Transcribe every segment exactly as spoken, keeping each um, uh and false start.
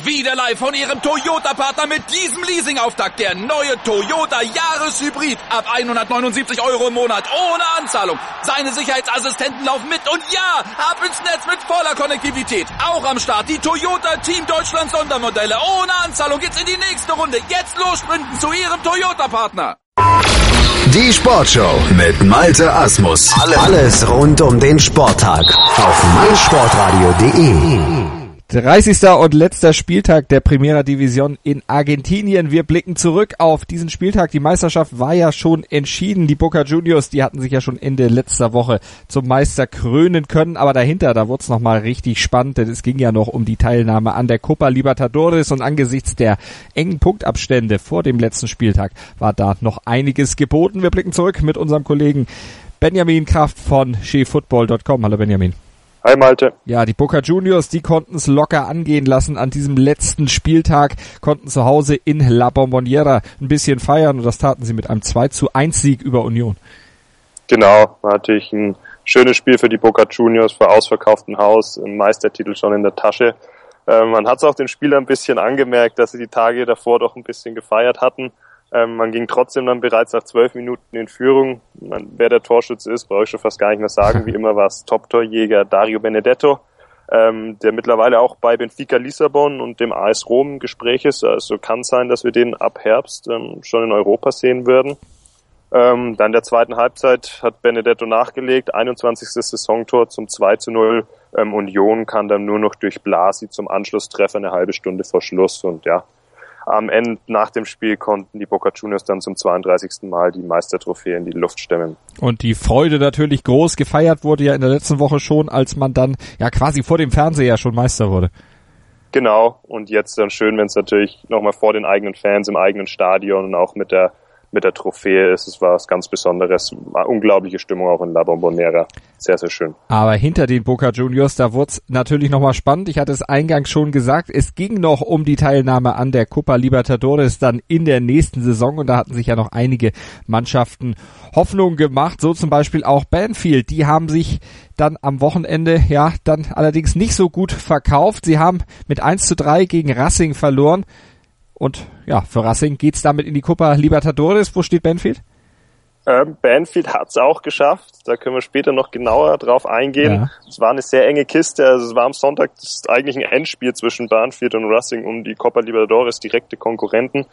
Wieder live von Ihrem Toyota-Partner mit diesem Leasing-Auftakt. Der neue Toyota Jahreshybrid. Ab hundertneunundsiebzig Euro im Monat. Ohne Anzahlung. Seine Sicherheitsassistenten laufen mit. Und ja, ab ins Netz mit voller Konnektivität. Auch am Start die Toyota Team Deutschland Sondermodelle. Ohne Anzahlung geht's in die nächste Runde. Jetzt los sprinten zu Ihrem Toyota-Partner. Die Sportshow mit Malte Asmus. Alles rund um den Sporttag auf meinsportradio punkt de. dreißigster und letzter Spieltag der Primera División in Argentinien. Wir blicken zurück auf diesen Spieltag. Die Meisterschaft war ja schon entschieden. Die Boca Juniors, die hatten sich ja schon Ende letzter Woche zum Meister krönen können. Aber dahinter, da wurde es nochmal richtig spannend, denn es ging ja noch um die Teilnahme an der Copa Libertadores. Und angesichts der engen Punktabstände vor dem letzten Spieltag war da noch einiges geboten. Wir blicken zurück mit unserem Kollegen Benjamin Kraft von che football punkt com. Hallo Benjamin. Hi Malte. Ja, die Boca Juniors, die konnten es locker angehen lassen an diesem letzten Spieltag, konnten zu Hause in La Bombonera ein bisschen feiern und das taten sie mit einem zwei zu eins Sieg über Union. Genau, war natürlich ein schönes Spiel für die Boca Juniors, vor ausverkauftem Haus, ein Meistertitel schon in der Tasche. Äh, man hat es auch den Spielern ein bisschen angemerkt, dass sie die Tage davor doch ein bisschen gefeiert hatten. Ähm, man ging trotzdem dann bereits nach zwölf Minuten in Führung. Man, wer der Torschütze ist, brauche ich schon fast gar nicht mehr sagen. Wie immer war es Top-Torjäger Dario Benedetto, ähm, der mittlerweile auch bei Benfica Lissabon und dem A S Rom im Gespräch ist. Also kann sein, dass wir den ab Herbst ähm, schon in Europa sehen werden. Ähm, dann in der zweiten Halbzeit hat Benedetto nachgelegt, einundzwanzigstes Saisontor zum zwei zu null. Ähm, Union kann dann nur noch durch Blasi zum Anschlusstreffer eine halbe Stunde vor Schluss und ja, am Ende, nach dem Spiel, konnten die Boca Juniors dann zum zweiunddreißigsten Mal die Meistertrophäe in die Luft stemmen. Und die Freude natürlich groß. Gefeiert wurde ja in der letzten Woche schon, als man dann ja quasi vor dem Fernseher schon Meister wurde. Genau. Und jetzt dann schön, wenn es natürlich nochmal vor den eigenen Fans im eigenen Stadion und auch mit der mit der Trophäe ist. Es war was ganz Besonderes. War unglaubliche Stimmung auch in La Bombonera. Sehr, sehr schön. Aber hinter den Boca Juniors, da wurde es natürlich nochmal spannend. Ich hatte es eingangs schon gesagt, es ging noch um die Teilnahme an der Copa Libertadores dann in der nächsten Saison und da hatten sich ja noch einige Mannschaften Hoffnung gemacht, so zum Beispiel auch Banfield. Die haben sich dann am Wochenende ja dann allerdings nicht so gut verkauft. Sie haben mit eins zu drei gegen Racing verloren. Und ja, für Racing geht's damit in die Copa Libertadores. Wo steht Banfield? Ähm, Banfield hat's auch geschafft. Da können wir später noch genauer drauf eingehen. Ja. Es war eine sehr enge Kiste. Also es war am Sonntag das ist eigentlich ein Endspiel zwischen Banfield und Racing um die Copa Libertadores, direkte Konkurrenten.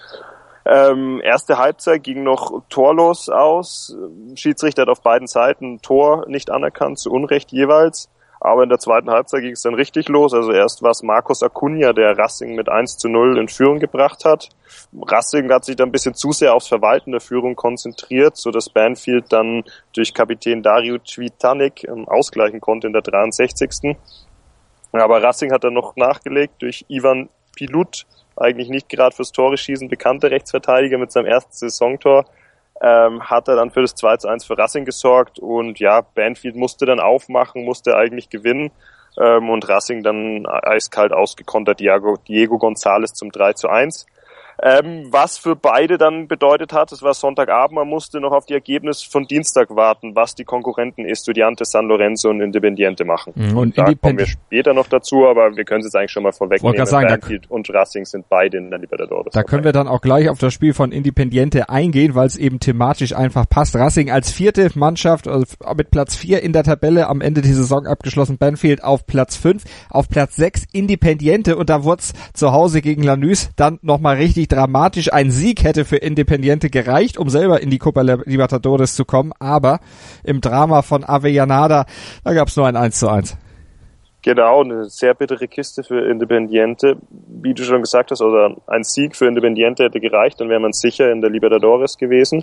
Ähm, erste Halbzeit ging noch torlos aus. Schiedsrichter hat auf beiden Seiten ein Tor nicht anerkannt, zu Unrecht jeweils. Aber in der zweiten Halbzeit ging es dann richtig los. Also erst war es Marcos Acuna, der Racing mit eins zu null in Führung gebracht hat. Racing hat sich dann ein bisschen zu sehr aufs Verwalten der Führung konzentriert, so dass Banfield dann durch Kapitän Dario Cvitanek ähm, ausgleichen konnte in der dreiundsechzigsten Aber Racing hat dann noch nachgelegt durch Ivan Pilut, eigentlich nicht gerade fürs Tore schießen bekannter Rechtsverteidiger mit seinem ersten Saisontor. Ähm, hat er dann für das zwei zu eins für Racing gesorgt und ja, Banfield musste dann aufmachen, musste eigentlich gewinnen ähm, und Racing dann eiskalt ausgekontert Diego, Diego González zum drei zu eins. Ähm, was für beide dann bedeutet hat, es war Sonntagabend, man musste noch auf die Ergebnisse von Dienstag warten, was die Konkurrenten Estudiantes San Lorenzo und Independiente machen. Und, und da Independ- kommen wir später noch dazu, aber wir können es jetzt eigentlich schon mal vorwegnehmen. Sagen, Banfield da, und Racing sind beide in der Libertadores. Da können wir dann auch gleich auf das Spiel von Independiente eingehen, weil es eben thematisch einfach passt. Racing als vierte Mannschaft, also mit Platz vier in der Tabelle am Ende der Saison abgeschlossen, Banfield auf Platz fünf, auf Platz sechs Independiente und da wurde es zu Hause gegen Lanús dann nochmal richtig dramatisch. Ein Sieg hätte für Independiente gereicht, um selber in die Copa Libertadores zu kommen, aber im Drama von Avellaneda, da gab es nur ein eins zu eins. Genau, eine sehr bittere Kiste für Independiente. Wie du schon gesagt hast, also ein Sieg für Independiente hätte gereicht, dann wäre man sicher in der Libertadores gewesen.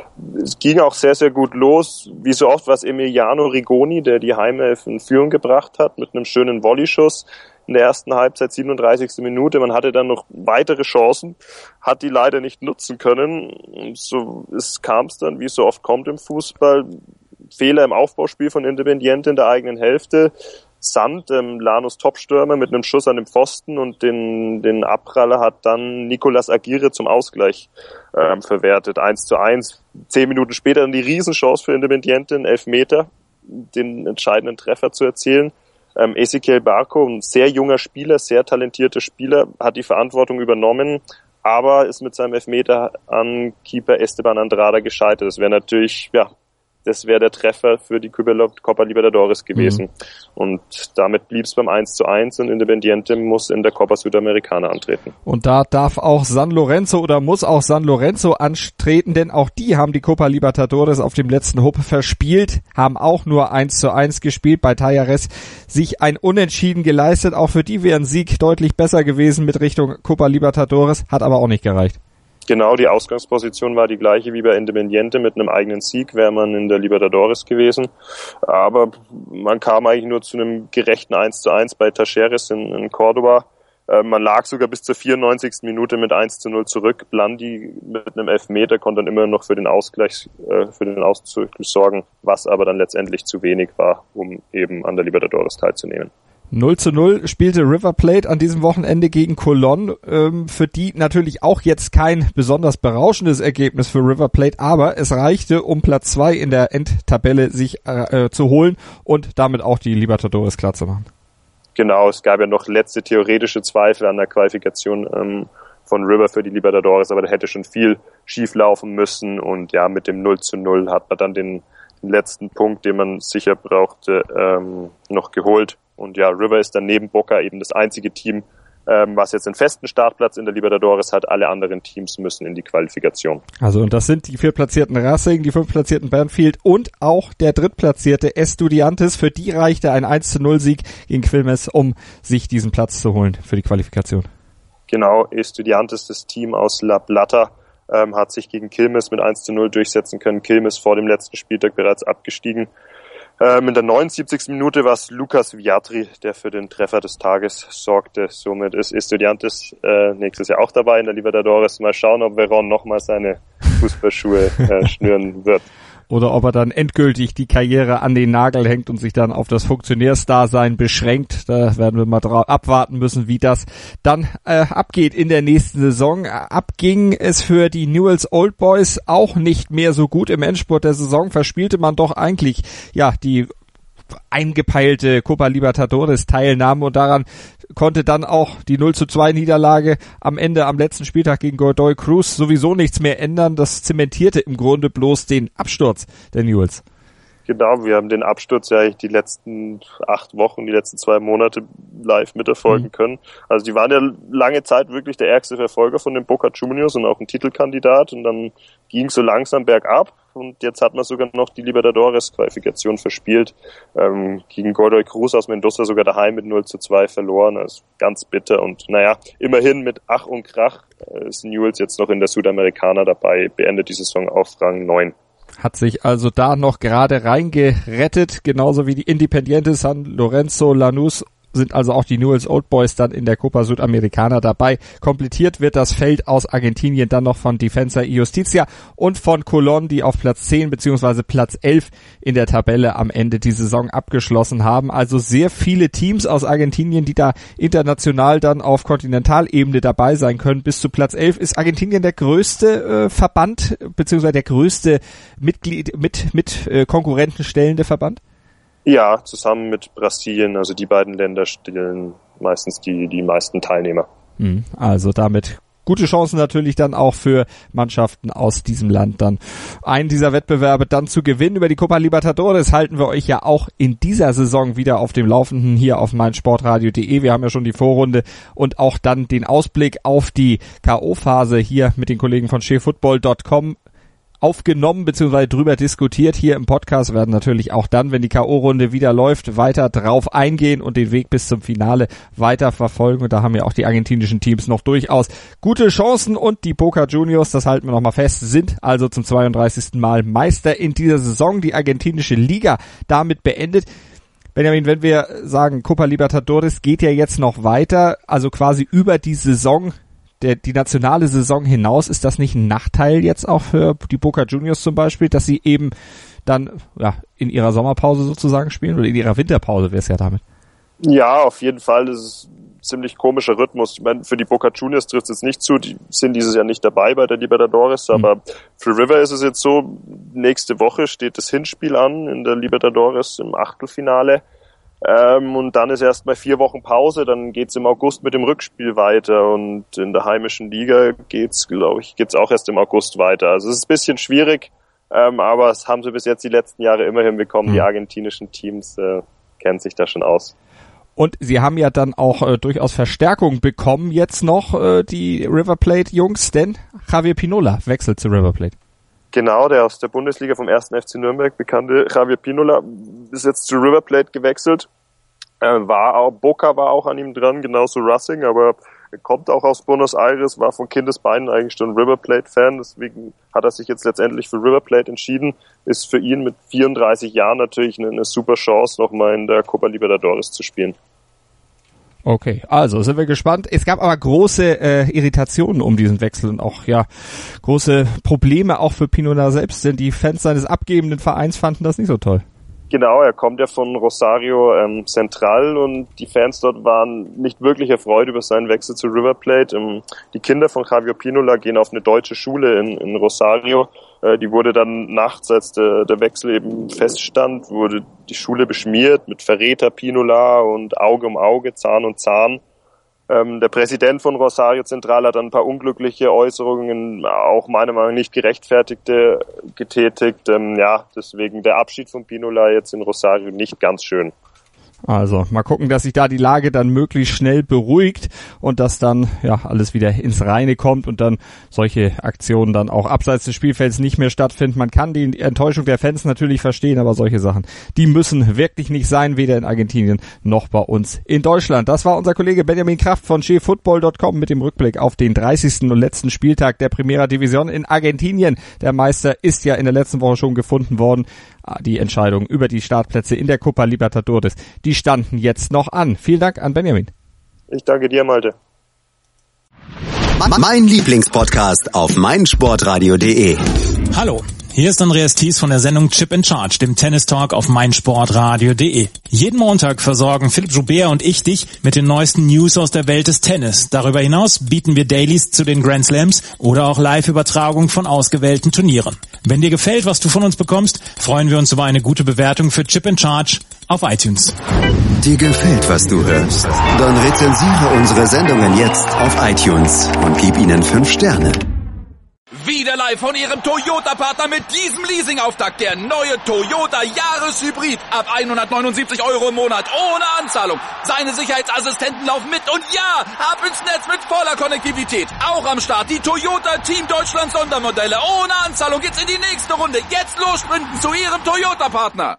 Es ging auch sehr, sehr gut los. Wie so oft war es Emiliano Rigoni, der die Heimelf in Führung gebracht hat mit einem schönen Volleyschuss in der ersten Halbzeit, siebenunddreißigste Minute. Man hatte dann noch weitere Chancen, hat die leider nicht nutzen können. So es kam es dann, wie es so oft kommt im Fußball. Fehler im Aufbauspiel von Independiente in der eigenen Hälfte. Sand, ähm, Lanús Topstürmer mit einem Schuss an den Pfosten und den, den Abpraller hat dann Nicolas Aguirre zum Ausgleich ähm, verwertet. eins zu eins. Zehn Minuten später dann die Riesenchance für Independiente, einen Elfmeter, den entscheidenden Treffer zu erzielen. Ähm, Ezequiel Barco, ein sehr junger Spieler, sehr talentierter Spieler, hat die Verantwortung übernommen, aber ist mit seinem Elfmeter an Keeper Esteban Andrada gescheitert. Das wäre natürlich, ja, das wäre der Treffer für die Copa Libertadores gewesen. Mhm. Und damit blieb es beim eins zu eins und Independiente muss in der Copa Sudamericana antreten. Und da darf auch San Lorenzo oder muss auch San Lorenzo antreten, denn auch die haben die Copa Libertadores auf dem letzten Hub verspielt, haben auch nur eins zu eins gespielt, bei Talleres sich ein Unentschieden geleistet. Auch für die wäre ein Sieg deutlich besser gewesen mit Richtung Copa Libertadores, hat aber auch nicht gereicht. Genau, die Ausgangsposition war die gleiche wie bei Independiente. Mit einem eigenen Sieg wäre man in der Libertadores gewesen. Aber man kam eigentlich nur zu einem gerechten eins zu eins bei Talleres in, in Cordoba. Äh, man lag sogar bis zur vierundneunzigsten Minute mit eins zu null zurück. Blandi mit einem Elfmeter konnte dann immer noch für den Ausgleich, äh, für den Ausgleich sorgen, was aber dann letztendlich zu wenig war, um eben an der Libertadores teilzunehmen. null zu null spielte River Plate an diesem Wochenende gegen Colón, ähm, für die natürlich auch jetzt kein besonders berauschendes Ergebnis für River Plate, aber es reichte, um Platz zwei in der Endtabelle sich äh, zu holen und damit auch die Libertadores klar zu machen. Genau, es gab ja noch letzte theoretische Zweifel an der Qualifikation ähm, von River für die Libertadores, aber da hätte schon viel schief laufen müssen und ja, mit dem null zu null hat man dann den, den letzten Punkt, den man sicher brauchte, ähm, noch geholt. Und ja, River ist dann neben Boca eben das einzige Team, ähm, was jetzt einen festen Startplatz in der Libertadores hat. Alle anderen Teams müssen in die Qualifikation. Also und das sind die viertplatzierten Racing, die fünftplatzierten Banfield und auch der drittplatzierte Estudiantes. Für die reichte ein eins zu null Sieg gegen Quilmes, um sich diesen Platz zu holen für die Qualifikation. Genau, Estudiantes, das Team aus La Plata, ähm, hat sich gegen Quilmes mit eins zu null durchsetzen können. Quilmes vor dem letzten Spieltag bereits abgestiegen. Ähm, in der neunundsiebzigsten Minute war es Lucas Viatri, der für den Treffer des Tages sorgte. Somit ist Estudiantes äh, nächstes Jahr auch dabei in der Libertadores. Mal schauen, ob Verón nochmal seine Fußballschuhe äh, schnüren wird. Oder ob er dann endgültig die Karriere an den Nagel hängt und sich dann auf das Funktionärsdasein beschränkt. Da werden wir mal dra- abwarten müssen, wie das dann äh, abgeht in der nächsten Saison. Abging es für die Newell's Old Boys auch nicht mehr so gut. Im Endspurt der Saison verspielte man doch eigentlich ja die eingepeilte Copa Libertadores Teilnahme und daran konnte dann auch die null zu zwei Niederlage am Ende am letzten Spieltag gegen Godoy Cruz sowieso nichts mehr ändern. Das zementierte im Grunde bloß den Absturz der Newells. Genau, wir haben den Absturz ja eigentlich die letzten acht Wochen, die letzten zwei Monate live miterfolgen mhm. können. Also die waren ja lange Zeit wirklich der ärgste Verfolger von den Boca Juniors und auch ein Titelkandidat und dann ging so langsam bergab und jetzt hat man sogar noch die Libertadores-Qualifikation verspielt. Ähm, gegen Godoy Cruz aus Mendoza sogar daheim mit null zu zwei verloren. Also ganz bitter und naja, immerhin mit Ach und Krach äh, ist Newell's jetzt noch in der Sudamericana dabei, beendet die Saison auf Rang neun. Hat sich also da noch gerade reingerettet, genauso wie die Independiente San Lorenzo, Lanús sind also auch die Newell's Old Boys dann in der Copa Sudamericana dabei. Komplettiert wird das Feld aus Argentinien dann noch von Defensa y Justicia und von Colón, die auf Platz zehn bzw. Platz elf in der Tabelle am Ende die Saison abgeschlossen haben. Also sehr viele Teams aus Argentinien, die da international dann auf Kontinentalebene dabei sein können. Bis zu Platz elf ist Argentinien der größte äh, Verband bzw. der größte Mitglied mit mit äh, Konkurrenten stellende Verband. Ja, zusammen mit Brasilien, also die beiden Länder stellen meistens die die meisten Teilnehmer. Also damit gute Chancen natürlich dann auch für Mannschaften aus diesem Land dann einen dieser Wettbewerbe dann zu gewinnen. Über die Copa Libertadores halten wir euch ja auch in dieser Saison wieder auf dem Laufenden hier auf meinsportradio punkt de. Wir haben ja schon die Vorrunde und auch dann den Ausblick auf die K O-Phase hier mit den Kollegen von shea football punkt com aufgenommen bzw. drüber diskutiert. Hier im Podcast werden natürlich auch dann, wenn die K O-Runde wieder läuft, weiter drauf eingehen und den Weg bis zum Finale weiter verfolgen. Und da haben ja auch die argentinischen Teams noch durchaus gute Chancen und die Boca Juniors, das halten wir nochmal fest, sind also zum zweiunddreißigsten Mal Meister in dieser Saison. Die argentinische Liga damit beendet. Benjamin, wenn wir sagen, Copa Libertadores geht ja jetzt noch weiter, also quasi über die Saison Der, die nationale Saison hinaus, ist das nicht ein Nachteil jetzt auch für die Boca Juniors zum Beispiel, dass sie eben dann ja in ihrer Sommerpause sozusagen spielen oder in ihrer Winterpause wäre es ja damit? Ja, auf jeden Fall. Das ist ein ziemlich komischer Rhythmus. Ich meine, für die Boca Juniors trifft es jetzt nicht zu, die sind dieses Jahr nicht dabei bei der Libertadores, aber mhm. für River ist es jetzt so, nächste Woche steht das Hinspiel an in der Libertadores im Achtelfinale. Ähm, und dann ist erst mal vier Wochen Pause, dann geht's im August mit dem Rückspiel weiter und in der heimischen Liga geht's, glaube ich, geht's auch erst im August weiter. Also es ist ein bisschen schwierig, ähm, aber es haben sie bis jetzt die letzten Jahre immer hinbekommen. Mhm. Die argentinischen Teams äh, kennen sich da schon aus. Und sie haben ja dann auch äh, durchaus Verstärkung bekommen jetzt noch, äh, die River Plate-Jungs, denn Javier Pinola wechselt zu River Plate. Genau, der aus der Bundesliga vom ersten F C Nürnberg bekannte Javier Pinola ist jetzt zu River Plate gewechselt. Äh, war auch, Boca war auch an ihm dran, genauso Racing, aber er kommt auch aus Buenos Aires, war von Kindesbeinen eigentlich schon River Plate-Fan, deswegen hat er sich jetzt letztendlich für River Plate entschieden. Ist für ihn mit vierunddreißig Jahren natürlich eine, eine super Chance, nochmal in der Copa Libertadores zu spielen. Okay, also sind wir gespannt. Es gab aber große äh, Irritationen um diesen Wechsel und auch ja große Probleme auch für Pinola selbst, denn die Fans seines abgebenden Vereins fanden das nicht so toll. Genau, er kommt ja von Rosario ähm, Central und die Fans dort waren nicht wirklich erfreut über seinen Wechsel zu River Plate. Ähm, die Kinder von Javier Pinola gehen auf eine deutsche Schule in, in Rosario. Äh, die wurde dann nachts, als der, der Wechsel eben feststand, wurde die Schule beschmiert mit Verräter Pinola und Auge um Auge, Zahn um Zahn. Ähm, der Präsident von Rosario Central hat dann ein paar unglückliche Äußerungen, auch meiner Meinung nach nicht gerechtfertigte, getätigt. Ähm, ja, deswegen der Abschied von Pinola jetzt in Rosario nicht ganz schön. Also mal gucken, dass sich da die Lage dann möglichst schnell beruhigt und dass dann ja alles wieder ins Reine kommt und dann solche Aktionen dann auch abseits des Spielfelds nicht mehr stattfinden. Man kann die Enttäuschung der Fans natürlich verstehen, aber solche Sachen, die müssen wirklich nicht sein, weder in Argentinien noch bei uns in Deutschland. Das war unser Kollege Benjamin Kraft von che football punkt com mit dem Rückblick auf den dreißigsten und letzten Spieltag der Primera División in Argentinien. Der Meister ist ja in der letzten Woche schon gefunden worden. Die Entscheidung über die Startplätze in der Copa Libertadores, die standen jetzt noch an. Vielen Dank an Benjamin. Ich danke dir, Malte. Mein Lieblingspodcast auf meinsportradio punkt de. Hallo, hier ist Andreas Thies von der Sendung Chip in Charge, dem Tennis-Talk auf meinsportradio punkt de. Jeden Montag versorgen Philipp Joubert und ich dich mit den neuesten News aus der Welt des Tennis. Darüber hinaus bieten wir Dailies zu den Grand Slams oder auch Live-Übertragungen von ausgewählten Turnieren. Wenn dir gefällt, was du von uns bekommst, freuen wir uns über eine gute Bewertung für Chip in Charge auf iTunes. Dir gefällt, was du hörst? Dann rezensiere unsere Sendungen jetzt auf iTunes und gib ihnen fünf Sterne. Wieder live von Ihrem Toyota-Partner mit diesem Leasing-Auftakt. Der neue Toyota Jahreshybrid. Ab hundertneunundsiebzig Euro im Monat. Ohne Anzahlung. Seine Sicherheitsassistenten laufen mit. Und ja, ab ins Netz mit voller Konnektivität. Auch am Start die Toyota Team Deutschland Sondermodelle. Ohne Anzahlung geht's in die nächste Runde. Jetzt los sprinten zu Ihrem Toyota-Partner.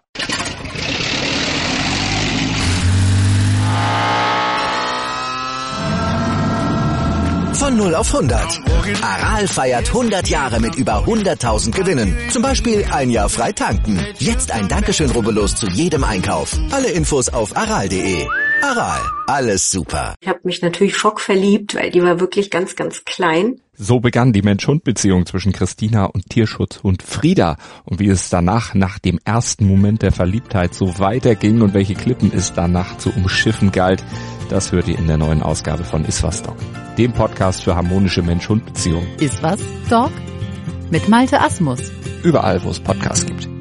Von null auf hundert. Aral feiert hundert Jahre mit über hunderttausend Gewinnen. Zum Beispiel ein Jahr frei tanken. Jetzt ein Dankeschön, rubbellos zu jedem Einkauf. Alle Infos auf aral punkt de. Aral, alles super. Ich habe mich natürlich schockverliebt, weil die war wirklich ganz, ganz klein. So begann die Mensch-Hund-Beziehung zwischen Christina und Tierschutzhund Frieda. Und wie es danach, nach dem ersten Moment der Verliebtheit, so weiterging und welche Klippen es danach zu umschiffen galt, das hört ihr in der neuen Ausgabe von Iswas Dog, dem Podcast für harmonische Mensch-Hund-Beziehungen. Iswas Dog? Mit Malte Asmus. Überall, wo es Podcasts gibt.